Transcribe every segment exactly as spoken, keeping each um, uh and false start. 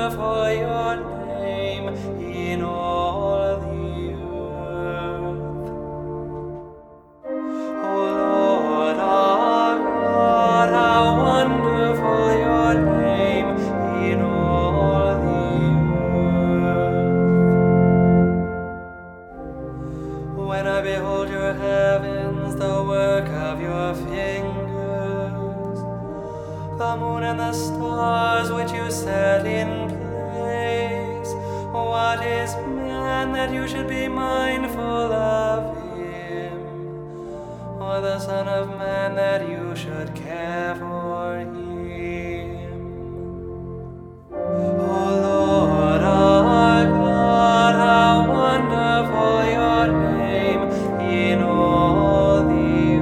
wonderful your name in all the earth. O Lord our God, how wonderful your name in all the earth. When I behold your heavens, the work of your fingers, the moon and the stars which you set in place, what is man that you should be mindful of him, or the Son of Man that you should care for him? O Lord our God, how wonderful your name in all the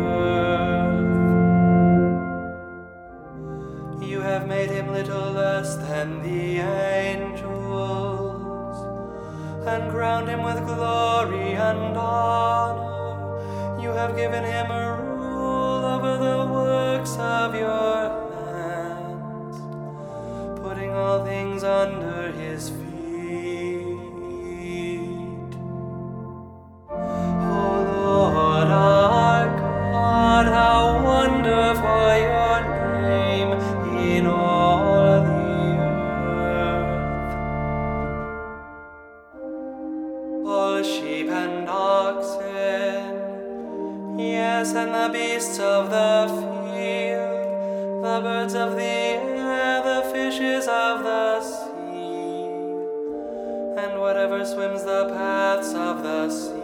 earth. You have made him little less than the angels, and crowned him with glory and honor. You have given him a rule over the works of your hands, putting all things under his feet. O Lord our God, how wonderful your name in all the earth. All sheep and oxen, yes, and the beasts of the field, the birds of the air, the fishes of the sea, and whatever swims the paths of the sea,